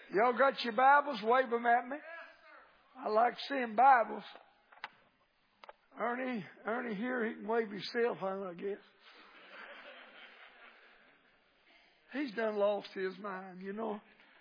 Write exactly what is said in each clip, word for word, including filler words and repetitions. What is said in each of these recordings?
Y'all got your Bibles? Wave them at me. I like seeing Bibles. Ernie, Ernie here, he can wave himself on, I guess. He's done lost his mind, you know.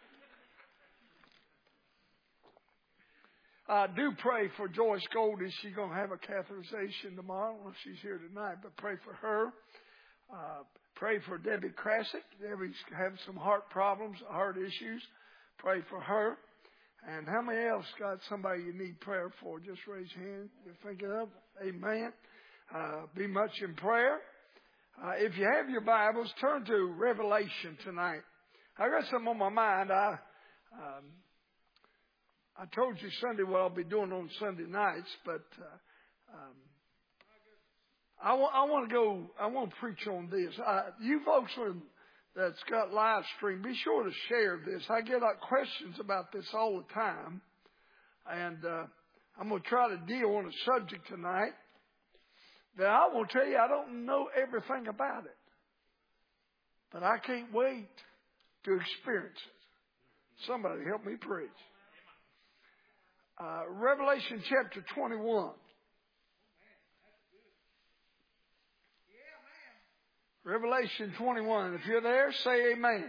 I do pray for Joyce Goldie. She's going to have a catheterization tomorrow. Well, she's here tonight, but pray for her. Uh, pray for Debbie Crassick. Debbie's having some heart problems, heart issues. Pray for her. And how many else got somebody you need prayer for? Just raise your hand. You're thinking of. Amen. Uh, be much in prayer. Uh, if you have your Bibles, turn to Revelation tonight. I got something on my mind. I um, I told you Sunday what I'll be doing on Sunday nights, but uh, um, I, w- I want to go. I want to preach on this. Uh, you folks are, that's got live stream, be sure to share this. I get uh, questions about this all the time, and uh, I'm going to try to deal on a subject tonight that I will tell you I don't know everything about it, but I can't wait to experience it. Somebody help me preach. Uh, Revelation chapter twenty-one. Revelation twenty-one. If you're there, say amen.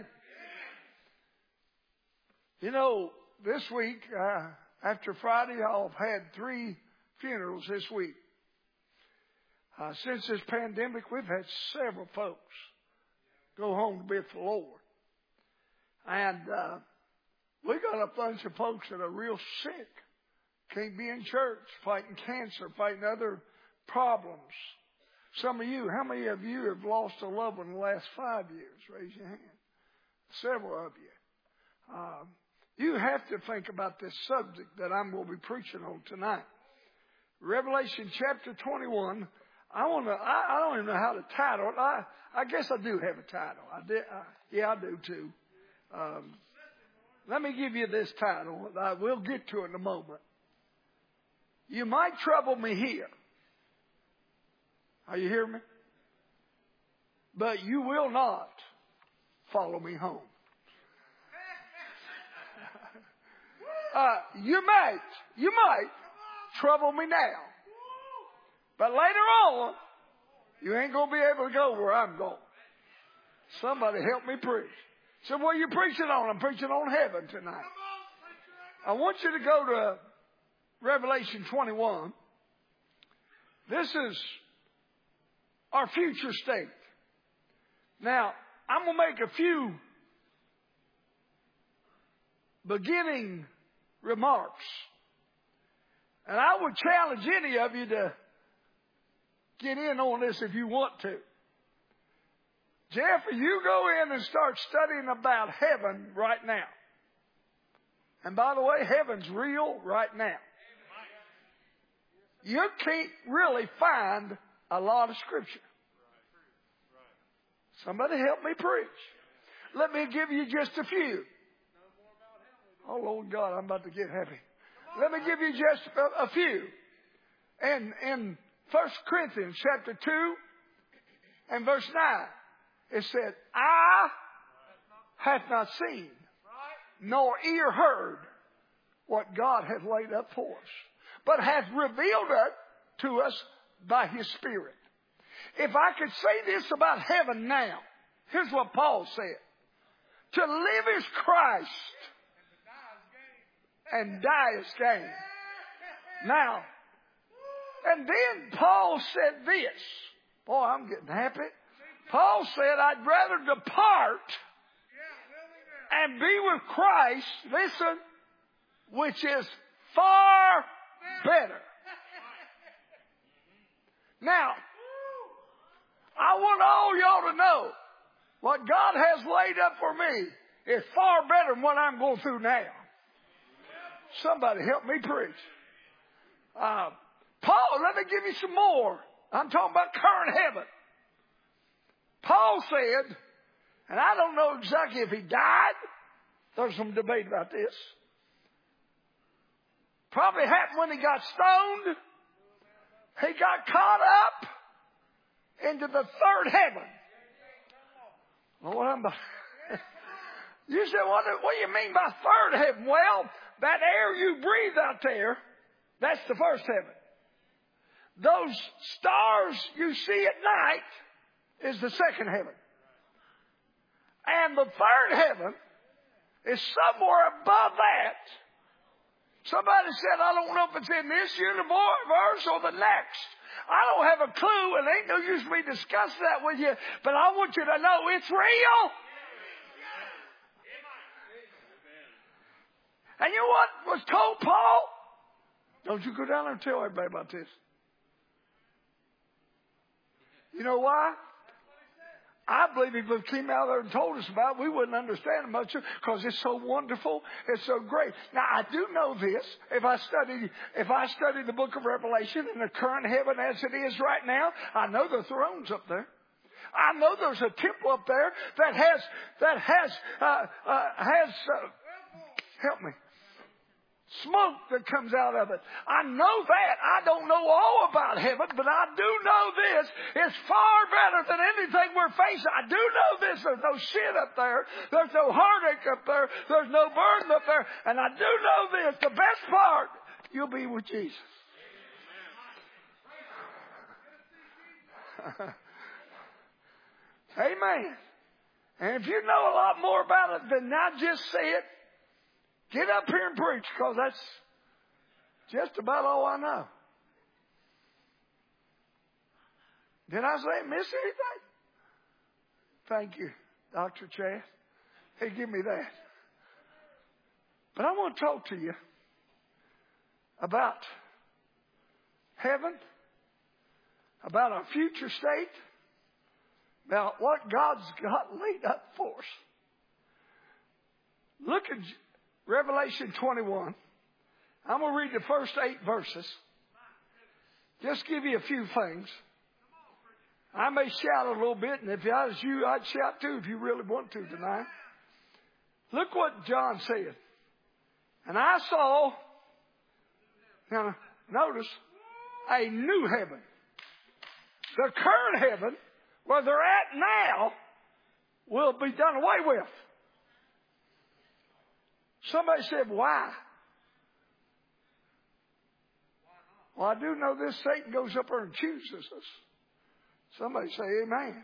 You know, this week, uh, after Friday, I've had three funerals this week. Uh, since this pandemic, we've had several folks go home to be with the Lord. And uh, we got a bunch of folks that are real sick. Can't be in church, fighting cancer, fighting other problems. Some of you, how many of you have lost a loved one in the last five years? Raise your hand. Several of you. Um, you have to think about this subject that I'm going to be preaching on tonight. Revelation chapter twenty-one. I want to. I, I don't even know how to title it. I, I guess I do have a title. I did. I, yeah, I do too. Um, let me give you this title. I will get to it in a moment. You might trouble me here. Are you hearing me? But you will not follow me home. Uh, you might, you might trouble me now. But later on, you ain't going to be able to go where I'm going. Somebody help me preach. So what are you preaching on? I'm preaching on heaven tonight. I want you to go to Revelation twenty-one. This is our future state. Now, I'm going to make a few beginning remarks. And I would challenge any of you to get in on this if you want to. Jeff, you go in and start studying about heaven right now. And by the way, heaven's real right now. You can't really find a lot of scripture. Somebody help me preach. Let me give you just a few. Oh, Lord God, I'm about to get heavy. Let me give you just a, a few. And in First Corinthians chapter two and verse nine, it said, "Eye hath not seen, nor ear heard what God hath laid up for us, but hath revealed it to us by His Spirit." If I could say this about heaven now, here's what Paul said. To live is Christ, and die is gain. Now, and then Paul said this. Boy, I'm getting happy. Paul said, I'd rather depart and be with Christ, listen, which is far better. Now, I want all y'all to know what God has laid up for me is far better than what I'm going through now. Somebody help me preach. Uh, Paul, let me give you some more. I'm talking about current heaven. Paul said, and I don't know exactly if he died. There's some debate about this. Probably happened when he got stoned. He got caught up into the third heaven. Lord, I'm You say, what, what do you mean by third heaven? Well, that air you breathe out there, that's the first heaven. Those stars you see at night is the second heaven. And the third heaven is somewhere above that. Somebody said, I don't know if it's in this universe or the next. I don't have a clue, and ain't no use me discussing that with you, but I want you to know it's real. And you know what was told Paul? Don't you go down there and tell everybody about this. You know why? I believe if he came out there and told us about it, we wouldn't understand it much because it's so wonderful. It's so great. Now, I do know this. If I study, if I study the book of Revelation in the current heaven as it is right now, I know the throne's up there. I know there's a temple up there that has, that has, uh, uh, has, uh, help me. Smoke that comes out of it. I know that. I don't know all about heaven, but I do know this. It's far better than anything we're facing. I do know this. There's no sin up there. There's no heartache up there. There's no burden up there. And I do know this. The best part, you'll be with Jesus. Amen. And if you know a lot more about it than I just said, get up here and preach, because that's just about all I know. Did I say miss anything? Thank you, Doctor Chad. Hey, give me that. But I want to talk to you about heaven, about our future state, about what God's got laid up for us. Look at Revelation twenty-one. I'm going to read the first eight verses. Just give you a few things. I may shout a little bit, and if I was you, I'd shout too if you really want to tonight. Look what John said. And I saw, now notice, a new heaven. The current heaven, where they're at now, will be done away with. Somebody said, why? Well, I do know this. Satan goes up there and accuses us. Somebody say amen.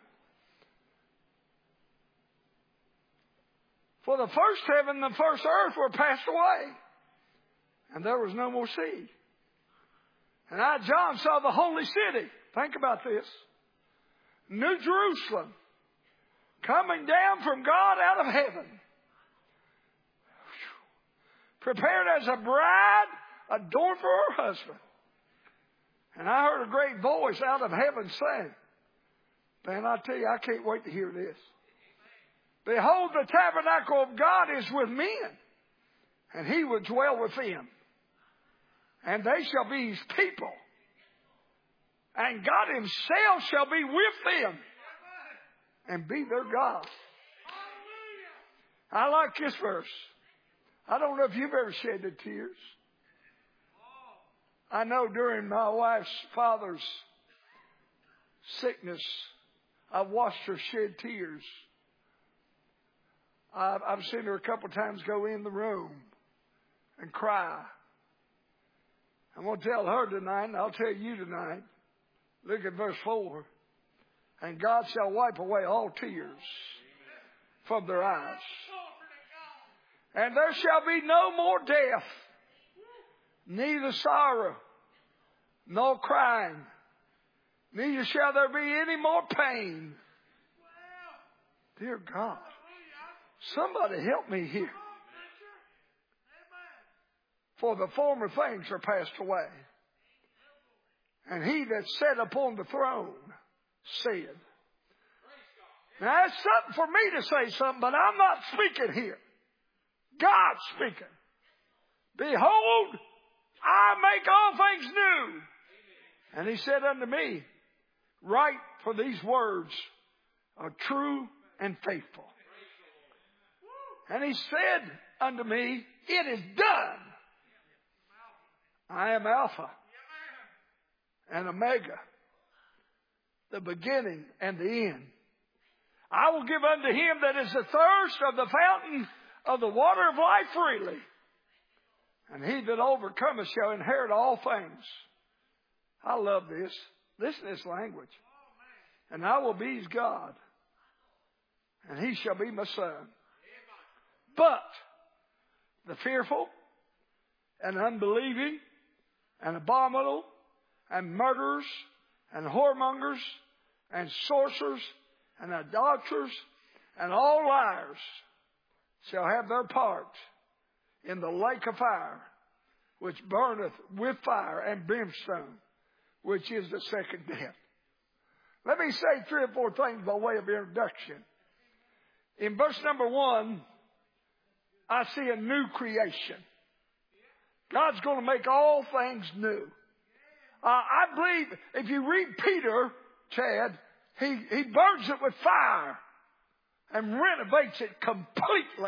For the first heaven and the first earth were passed away, and there was no more sea. And I, John, saw the holy city. Think about this. New Jerusalem, coming down from God out of heaven, prepared as a bride adorned for her husband. And I heard a great voice out of heaven saying, man, I tell you, I can't wait to hear this. Behold, the tabernacle of God is with men, and he will dwell with them. And they shall be his people. And God himself shall be with them and be their God. I like this verse. I don't know if you've ever shed tears. I know during my wife's father's sickness, I've watched her shed tears. I've, I've seen her a couple of times go in the room and cry. I'm going to tell her tonight, and I'll tell you tonight. Look at verse four. And God shall wipe away all tears from their eyes. And there shall be no more death, neither sorrow, nor crying, neither shall there be any more pain. Dear God, somebody help me here. For the former things are passed away. And he that sat upon the throne said. Now that's something for me to say something, but I'm not speaking here. God speaking. Behold, I make all things new. And he said unto me, write, for these words are true and faithful. And he said unto me, it is done. I am Alpha and Omega, the beginning and the end. I will give unto him that is the thirst of the fountain of the water of life freely. And he that overcometh shall inherit all things. I love this. Listen to this language. And I will be his God, and he shall be my son. But the fearful and unbelieving and abominable and murderers and whoremongers and sorcerers and idolaters and all liars shall have their part in the lake of fire, which burneth with fire and brimstone, which is the second death. Let me say three or four things by way of introduction. In verse number one, I see a new creation. God's going to make all things new. Uh, I believe if you read Peter, Chad, he, he burns it with fire and renovates it completely.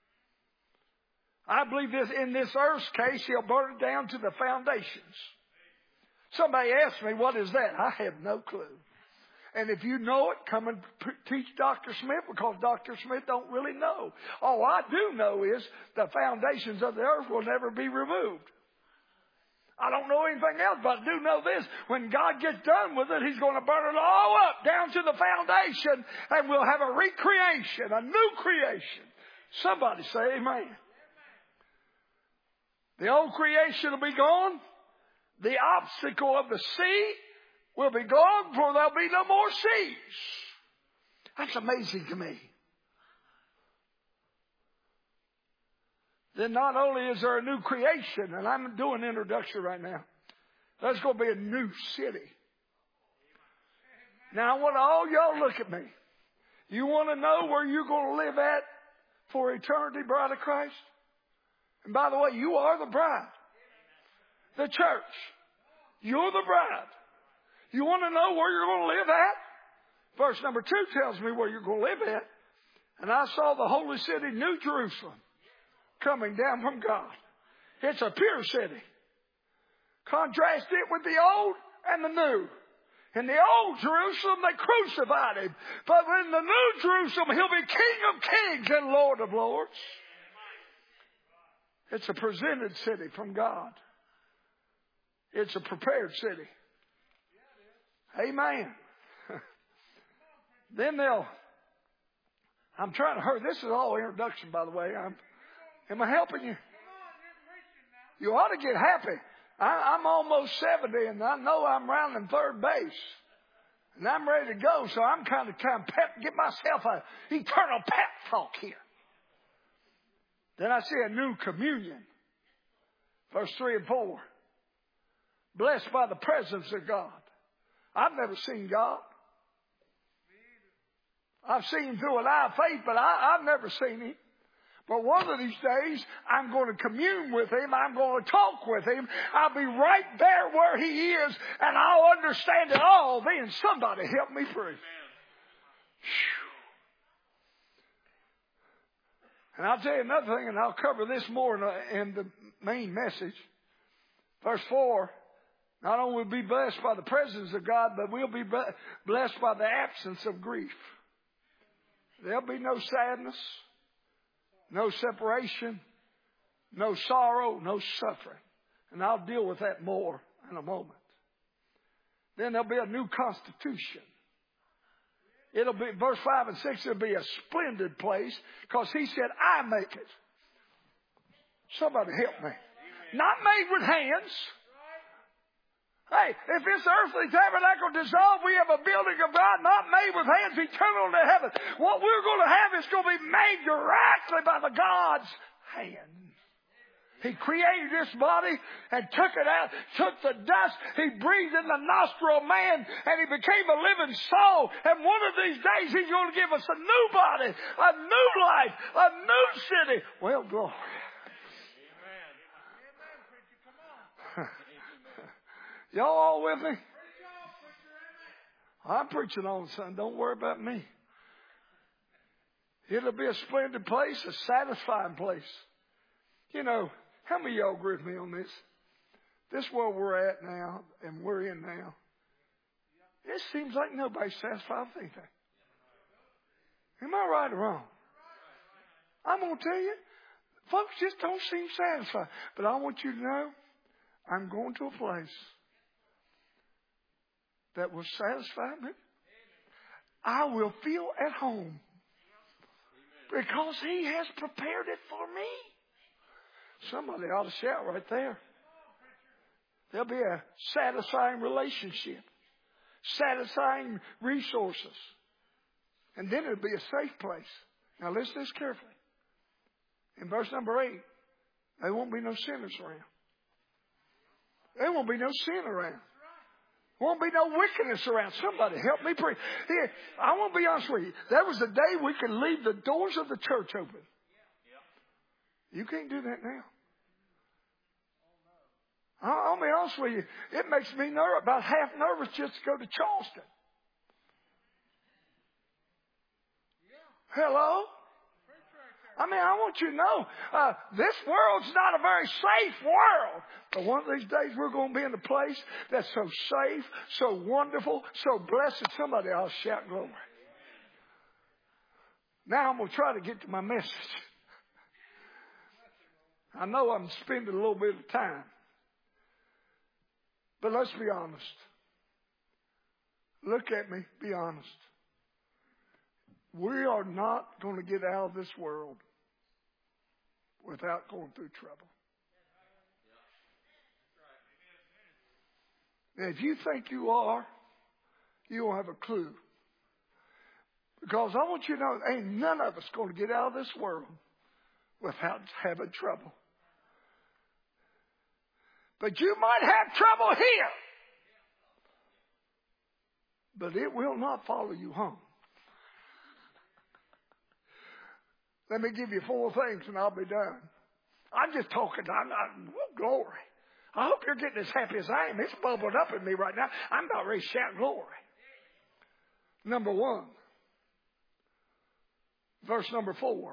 I believe this in this earth's case, he'll burn it down to the foundations. Somebody asked me, what is that? I have no clue. And if you know it, come and p- teach Doctor Smith, because Doctor Smith don't really know. All I do know is the foundations of the earth will never be removed. I don't know anything else, but I do know this. When God gets done with it, he's going to burn it all up down to the foundation, and we'll have a recreation, a new creation. Somebody say amen. The old creation will be gone. The obstacle of the sea will be gone, for there'll be no more seas. That's amazing to me. Then not only is there a new creation, and I'm doing an introduction right now, there's going to be a new city. Now I want all y'all look at me. You want to know where you're going to live at for eternity, bride of Christ? And by the way, you are the bride. The church. You're the bride. You want to know where you're going to live at? Verse number two tells me where you're going to live at. And I saw the holy city, New Jerusalem, coming down from God. It's a pure city. Contrast it with the old and the new. In the old Jerusalem, they crucified him. But in the new Jerusalem, he'll be King of kings and Lord of lords. It's a presented city from God. It's a prepared city. Amen. Then they'll, I'm trying to hurry. This is all introduction, by the way. I'm, am I helping you? You ought to get happy. I, I'm almost seventy, and I know I'm rounding third base. And I'm ready to go, so I'm kind of trying to pep, get myself an eternal pep talk here. Then I see a new communion. Verse three and four. Blessed by the presence of God. I've never seen God. I've seen him through an eye of faith, but I, I've never seen him. But one of these days, I'm going to commune with him. I'm going to talk with him. I'll be right there where he is, and I'll understand it all. Then somebody help me free. And I'll tell you another thing, and I'll cover this more in the, in the main message. Verse four, not only will we be blessed by the presence of God, but we'll be blessed by the absence of grief. There'll be no sadness, no separation, no sorrow, no suffering. And I'll deal with that more in a moment. Then there'll be a new constitution. It'll be, verse five and six, it'll be a splendid place, because he said, I make it. Somebody help me. Not made with hands. Hey, if this earthly tabernacle dissolved, we have a building of God not made with hands, eternal into heaven. What we're going to have is going to be made directly by the God's hand. He created this body and took it out, took the dust. He breathed in the nostril of man, and he became a living soul. And one of these days, he's going to give us a new body, a new life, a new city. Well, glory. Y'all all with me? I'm preaching on, son. Don't worry about me. It'll be a splendid place, a satisfying place. You know, how many of y'all agree with me on this? This world we're at now and we're in now, it seems like nobody's satisfied with anything. Am I right or wrong? I'm going to tell you, folks just don't seem satisfied. But I want you to know, I'm going to a place that will satisfy me. I will feel at home because He has prepared it for me. Somebody ought to shout right there. There'll be a satisfying relationship, satisfying resources, and then it'll be a safe place. Now listen to this carefully. In verse number eight, there won't be no sinners around. There won't be no sin around. Won't be no wickedness around. Somebody help me pray. Here, I want to be honest with you. There was a day we could leave the doors of the church open. You can't do that now. I'll be honest with you. It makes me nervous, about half nervous just to go to Charleston. Hello? I mean, I want you to know, uh, this world's not a very safe world. But one of these days we're going to be in a place that's so safe, so wonderful, so blessed. Somebody ought to shout glory. Now I'm going to try to get to my message. I know I'm spending a little bit of time. But let's be honest. Look at me, be honest. We are not going to get out of this world without going through trouble. And if you think you are, you don't have a clue. Because I want you to know, ain't none of us going to get out of this world without having trouble. But you might have trouble here. But it will not follow you home. Let me give you four things and I'll be done. I'm just talking. I'm not. Oh, glory. I hope you're getting as happy as I am. It's bubbling up in me right now. I'm about ready to shout glory. Number one. Verse number four.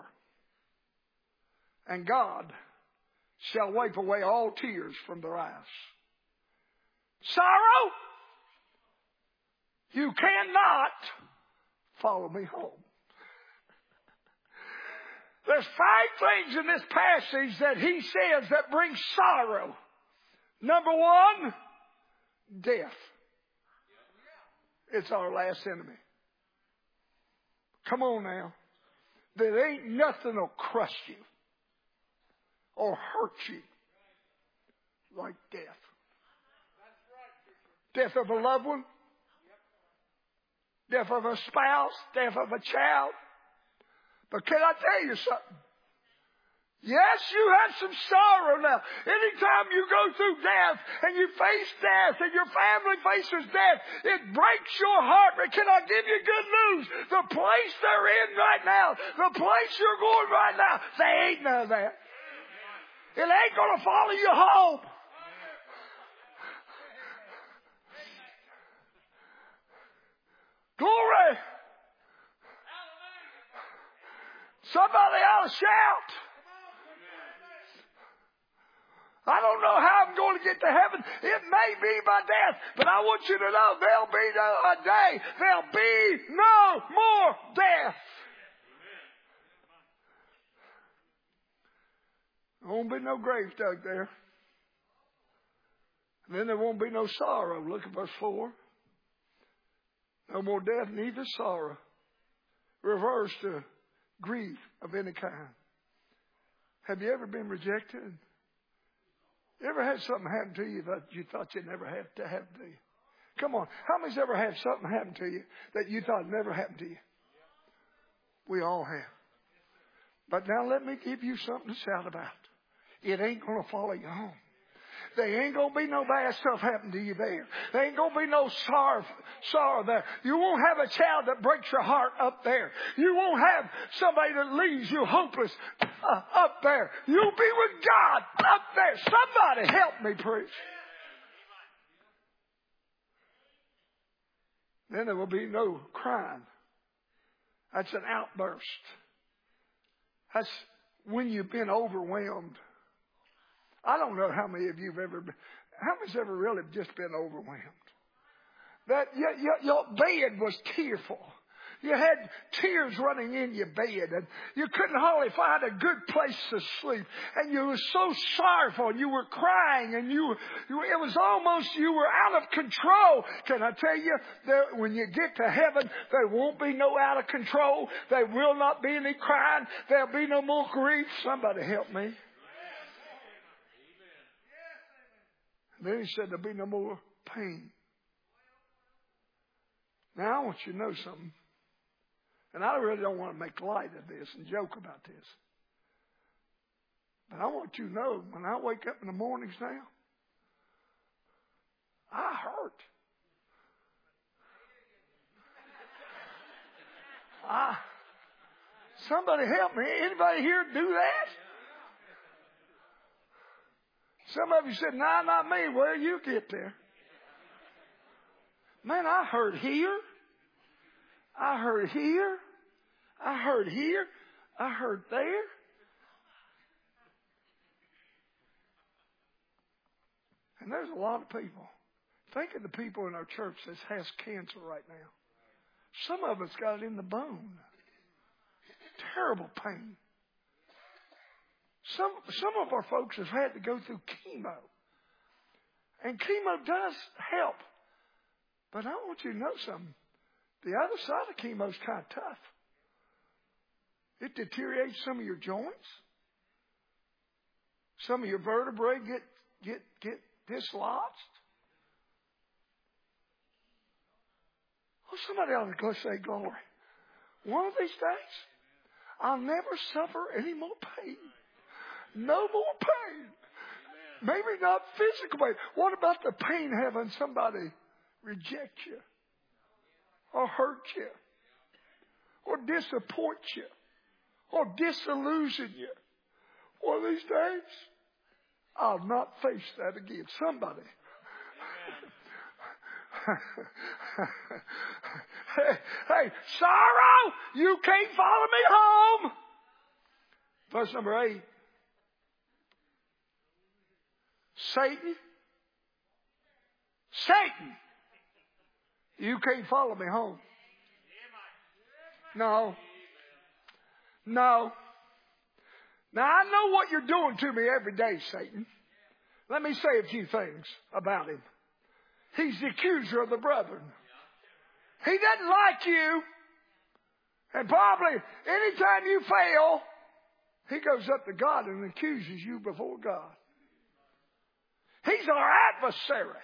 And God shall wipe away all tears from their eyes. Sorrow, you cannot follow me home. There's five things in this passage that he says that bring sorrow. Number one, death. It's our last enemy. Come on now. There ain't nothing will crush you or hurt you like death. Death of a loved one. Death of a spouse. Death of a child. But can I tell you something? Yes, you have some sorrow now. Anytime you go through death and you face death and your family faces death, it breaks your heart. But can I give you good news? The place they're in right now, the place you're going right now, there ain't none of that. It ain't going to follow you home. Glory. Somebody ought to shout. I don't know how I'm going to get to heaven. It may be by death. But I want you to know there'll be no a day. There'll be no more death. There won't be no grave dug there. And then there won't be no sorrow. Look at verse four. No more death, neither sorrow. Reverse to grief of any kind. Have you ever been rejected? You ever had something happen to you that you thought you'd never have to happen to you? Come on. How many's ever had something happen to you that you thought never happened to you? We all have. But now let me give you something to shout about. It ain't going to follow you home. There ain't going to be no bad stuff happen to you there. There ain't going to be no sorrow, sorrow there. You won't have a child that breaks your heart up there. You won't have somebody that leaves you hopeless uh, up there. You'll be with God up there. Somebody help me preach. Then there will be no crying. That's an outburst. That's when you've been overwhelmed. I don't know how many of you have ever been, how many's ever really just been overwhelmed? That your, your, your bed was tearful. you had tears running in your bed, and you couldn't hardly find a good place to sleep, and you were so sorrowful, and you were crying, and you, you it was almost you were out of control. Can I tell you that when you get to heaven, there won't be no out of control. There will not be any crying. There'll be no more grief. Somebody help me. Then he said there'll be no more pain. Now I want you to know something. And I really don't want to make light of this and joke about this. But I want you to know, when I wake up in the mornings now, I hurt. I, somebody help me. Anybody here do that? Some of you said, no, nah, not me. Where you get there? Man, I heard here. I heard here. I heard here. I heard there. And there's a lot of people. Think of the people in our church that has cancer right now. Some of us got it in the bone. Terrible pain. Some, some of our folks have had to go through chemo. And chemo does help. But I want you to know something. The other side of chemo is kind of tough. It deteriorates some of your joints. Some of your vertebrae get, get, get dislodged. Oh, somebody ought to go say glory. One of these days, I'll never suffer any more pain. No more pain. Maybe not physical pain. What about the pain having somebody reject you, or hurt you, or disappoint you, or disillusion you? One of these days, I'll not face that again. Somebody. hey, hey, sorrow, you can't follow me home. Verse number eight. Satan, Satan, you can't follow me home. No. No. Now, I know what you're doing to me every day, Satan. Let me say a few things about him. He's the accuser of the brethren. He doesn't like you. And probably anytime you fail, he goes up to God and accuses you before God. He's our adversary.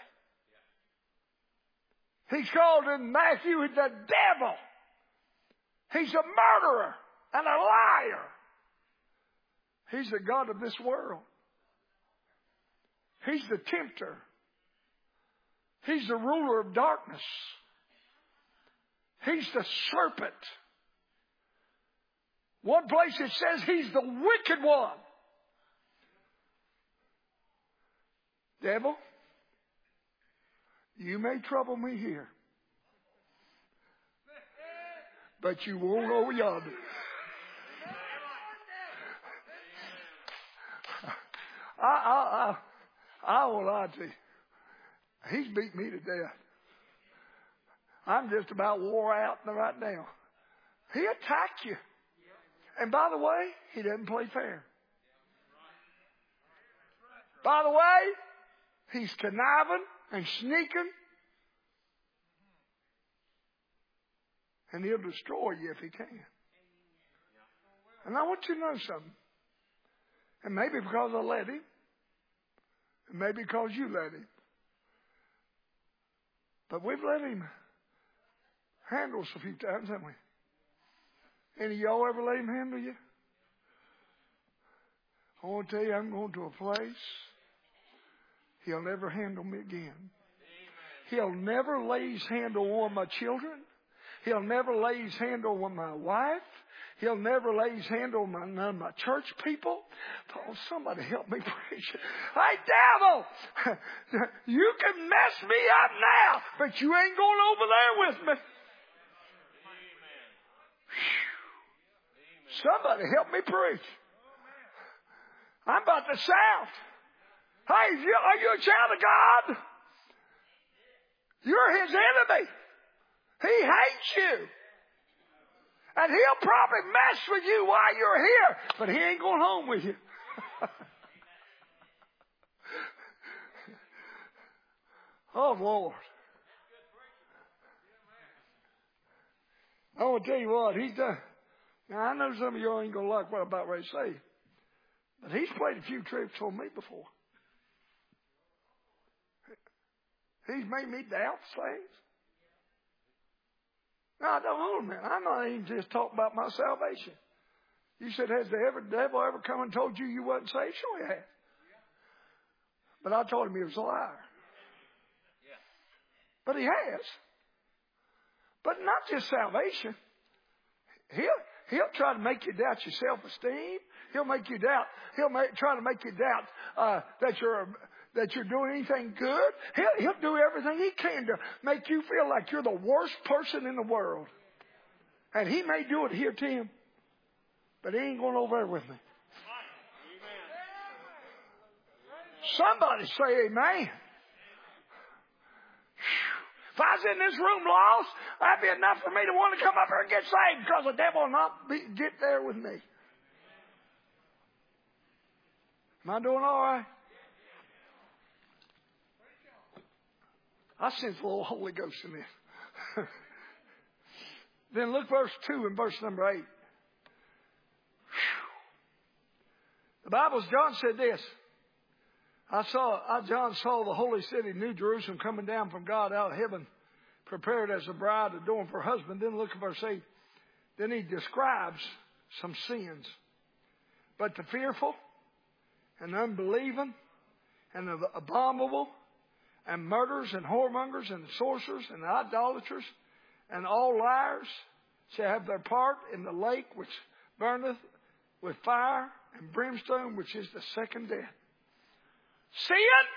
He's called in Matthew the devil. He's a murderer and a liar. He's the god of this world. He's the tempter. He's the ruler of darkness. He's the serpent. One place it says he's the wicked one. Devil, you may trouble me here, but you won't over yonder. I, I, I, I won't lie to you. He's beat me to death. I'm just about wore out right now. He attacked you. And by the way, he doesn't play fair. By the way, he's conniving and sneaking. And he'll destroy you if he can. And I want you to know something. And maybe because I let him. And maybe because you let him. But we've let him handle us a few times, haven't we? Any of y'all ever let him handle you? I want to tell you, I'm going to a place he'll never handle me again. He'll never lay his hand on one of my children. He'll never lay his hand on my wife. He'll never lay his hand on my, none of my church people. Oh, somebody help me preach. Hey, devil, you can mess me up now, but you ain't going over there with me. Somebody help me preach. I'm about to shout. Hey, are you a child of God? You're his enemy. He hates you. And he'll probably mess with you while you're here, but he ain't going home with you. Oh, Lord. I want to tell you what, he's done. Now, I know some of y'all ain't going to like what I'm about ready to say, but he's played a few tricks on me before. He's made me doubt things. Now, I don't know, man. I'm not even just talking about my salvation. You said, has the ever, devil ever come and told you you wasn't saved? Sure he has. But I told him he was a liar. But he has. But not just salvation. He'll, he'll try to make you doubt your self-esteem. He'll make you doubt. He'll make, try to make you doubt uh, that you're that you're doing anything good. He'll, he'll do everything he can to make you feel like you're the worst person in the world. And he may do it here, Tim, but he ain't going over there with me. Somebody say amen. If I was in this room lost, that'd be enough for me to want to come up here and get saved, because the devil will not be, get there with me. Am I doing all right? I sense a little Holy Ghost in this. Then look verse two and verse number eight. The Bible, John said this. I saw, I, John saw the holy city, New Jerusalem, coming down from God out of heaven, prepared as a bride adorned for her husband. Then look at verse eight. Then he describes some sins. But the fearful and unbelieving and the abominable and murderers and whoremongers and sorcerers and idolaters and all liars shall have their part in the lake which burneth with fire and brimstone, which is the second death. See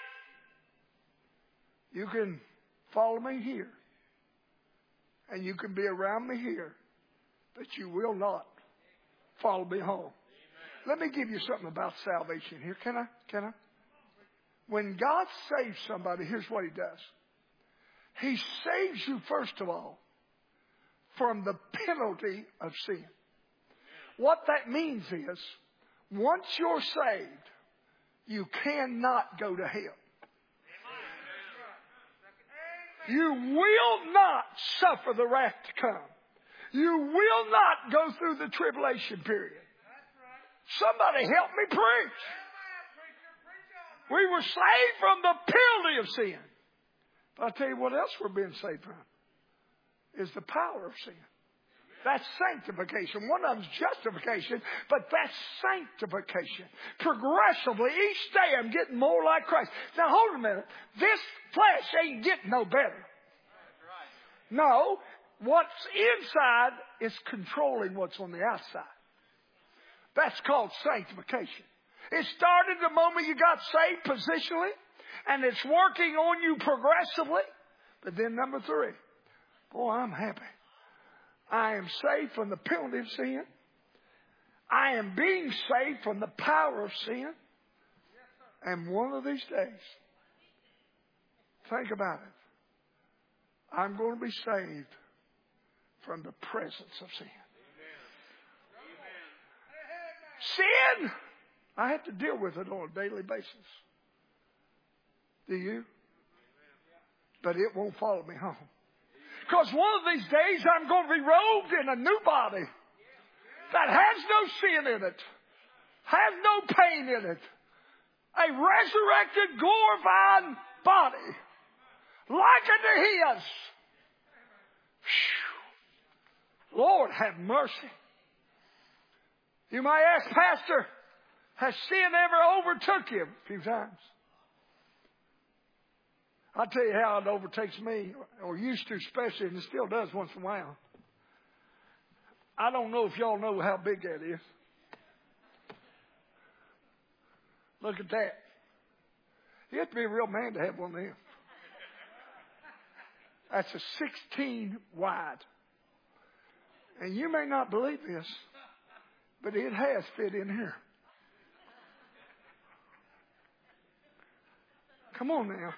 it? You can follow me here. And you can be around me here. But you will not follow me home. Let me give you something about salvation here. Can I? Can I? When God saves somebody, here's what he does. He saves you, first of all, from the penalty of sin. What that means is, once you're saved, you cannot go to hell. You will not suffer the wrath to come. You will not go through the tribulation period. Somebody help me preach. We were saved from the penalty of sin. But I'll tell you what else we're being saved from. Is the power of sin. That's sanctification. One of them's justification, but that's sanctification. Progressively, each day I'm getting more like Christ. Now hold a minute. This flesh ain't getting no better. No, what's inside is controlling what's on the outside. That's called sanctification. It started the moment you got saved positionally, and it's working on you progressively. But then number three, boy, I'm happy. I am saved from the penalty of sin. I am being saved from the power of sin. And one of these days, think about it, I'm going to be saved from the presence of sin. Sin, I have to deal with it on a daily basis. Do you? But it won't follow me home. Because one of these days I'm going to be robed in a new body that has no sin in it, has no pain in it. A resurrected, glorified body like unto his. Whew. Lord, have mercy. You might ask, Pastor, has sin ever overtook you? A few times. I'll tell you how it overtakes me, or used to especially, and it still does once in a while. I don't know if y'all know how big that is. Look at that. You have to be a real man to have one of them. That's a sixteen wide. And you may not believe this, but it has fit in here. Come on now.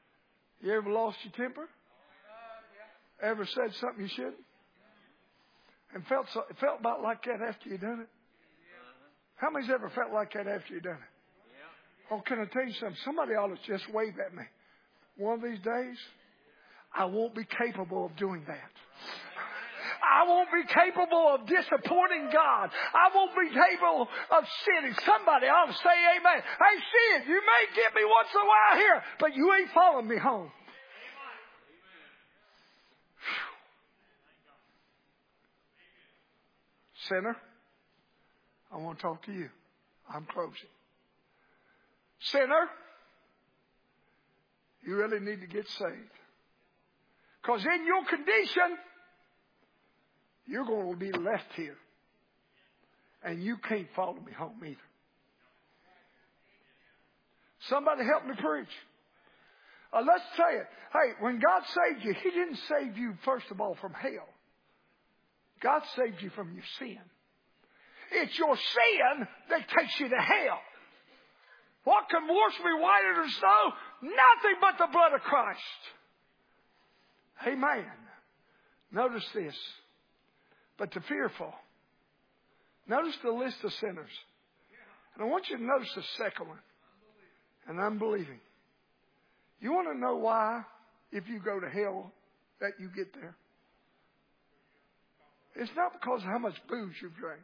You ever lost your temper? Ever said something you shouldn't? And felt so, felt about like that after you done it? How many's ever felt like that after you done it? Oh, can I tell you something? Somebody ought to just wave at me. One of these days, I won't be capable of doing that. I won't be capable of disappointing God. I won't be capable of sinning. Somebody ought to say amen. Hey, sin, you may get me once in a while here, but you ain't following me home. Sinner, I want to talk to you. I'm closing. Sinner, you really need to get saved. Because in your condition, you're going to be left here. And you can't follow me home either. Somebody help me preach. Uh, let's say it. Hey, when God saved you, He didn't save you, first of all, from hell. God saved you from your sin. It's your sin that takes you to hell. What can wash me whiter than snow? Nothing but the blood of Christ. Amen. Notice this. But the fearful. Notice the list of sinners. And I want you to notice the second one. And unbelieving. You want to know why, if you go to hell, that you get there? It's not because of how much booze you've drank.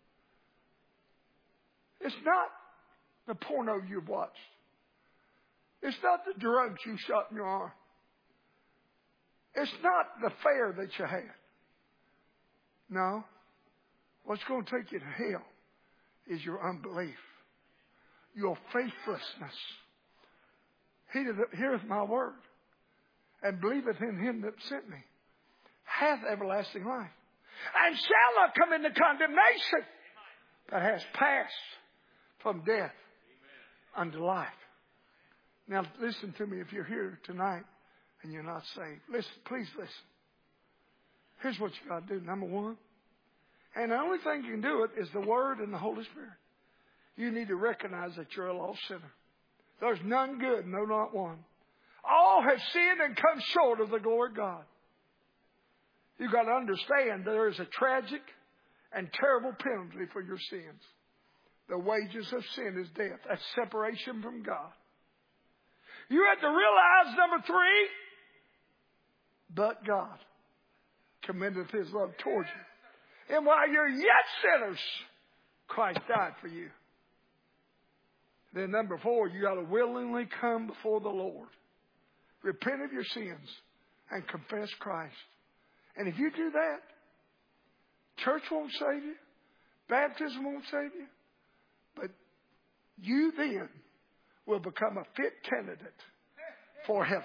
It's not the porno you've watched. It's not the drugs you shot in your arm. It's not the fare that you had. No. What's going to take you to hell is your unbelief, your faithlessness. He that heareth my word and believeth in him that sent me hath everlasting life, and shall not come into condemnation, but has passed from death unto life. Now listen to me if you're here tonight and you're not saved. Listen, please listen. Here's what you got to do. Number one, and the only thing you can do it is the Word and the Holy Spirit. You need to recognize that you're a lost sinner. There's none good, no, not one. All have sinned and come short of the glory of God. You've got to understand there is a tragic and terrible penalty for your sins. The wages of sin is death. That's separation from God. You have to realize, number three, but God commendeth His love towards you. And while you're yet sinners, Christ died for you. Then number four, you got to willingly come before the Lord. Repent of your sins and confess Christ. And if you do that, church won't save you. Baptism won't save you. But you then will become a fit candidate for heaven.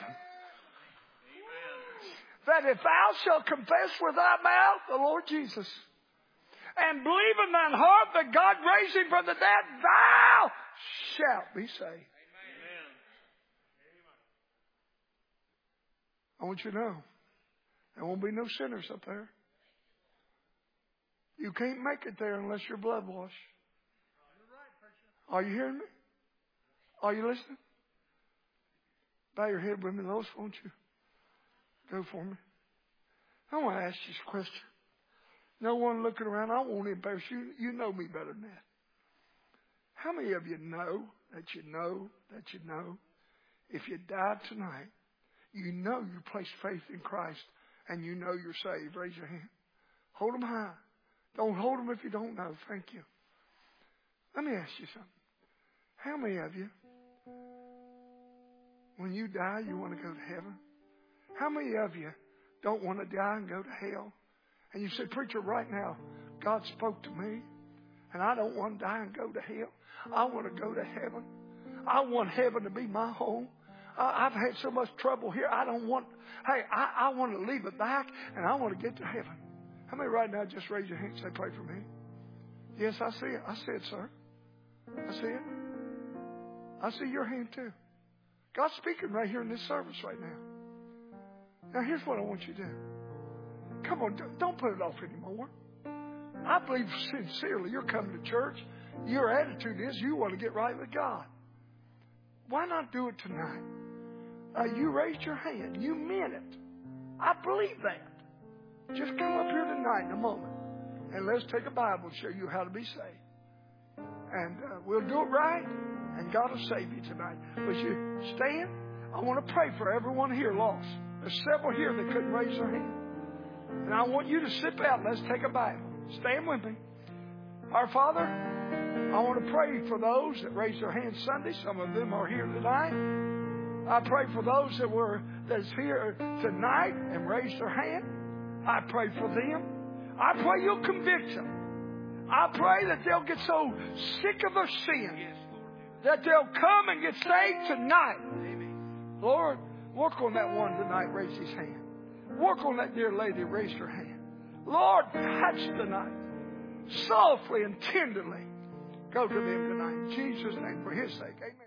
Amen. That if thou shalt confess with thy mouth the Lord Jesus and believe in thine heart that God raised him from the dead, thou shalt be saved. Amen. I want you to know, there won't be no sinners up there. You can't make it there unless you're blood washed. Are you hearing me? Are you listening? Bow your head with me, Lois, won't you? Go for me. I want to ask you a question. No one looking around. I won't embarrass you. You know me better than that. How many of you know that you know that you know if you died tonight, you know you placed faith in Christ and you know you're saved? Raise your hand. Hold them high. Don't hold them if you don't know. Thank you. Let me ask you something. How many of you, when you die, you want to go to heaven? How many of you don't want to die and go to hell? And you say, preacher, right now, God spoke to me, and I don't want to die and go to hell. I want to go to heaven. I want heaven to be my home. I, I've had so much trouble here. I don't want, hey, I, I want to leave it back, and I want to get to heaven. How many right now just raise your hand and say, pray for me? Yes, I see it. I see it, sir. I see it. I see your hand too. God's speaking right here in this service right now. Now here's what I want you to do. Come on, don't put it off anymore. I believe sincerely you're coming to church. Your attitude is you want to get right with God. Why not do it tonight? Uh, you raised your hand. You meant it. I believe that. Just come up here tonight in a moment. And let's take a Bible and show you how to be saved. And uh, we'll do it right, and God will save you tonight. Would you stand? I want to pray for everyone here lost. There's several here that couldn't raise their hand. And I want you to slip out. Let's take a Bible. Stand with me. Our Father, I want to pray for those that raised their hands Sunday. Some of them are here tonight. I pray for those that were that's here tonight and raised their hand. I pray for them. I pray you'll convict them. I pray that they'll get so sick of their sin that they'll come and get saved tonight. Lord, work on that one tonight, raise his hand. Work on that dear lady, raise her hand. Lord, touch tonight. Softly and tenderly. Go to them tonight. In Jesus' name, for his sake. Amen.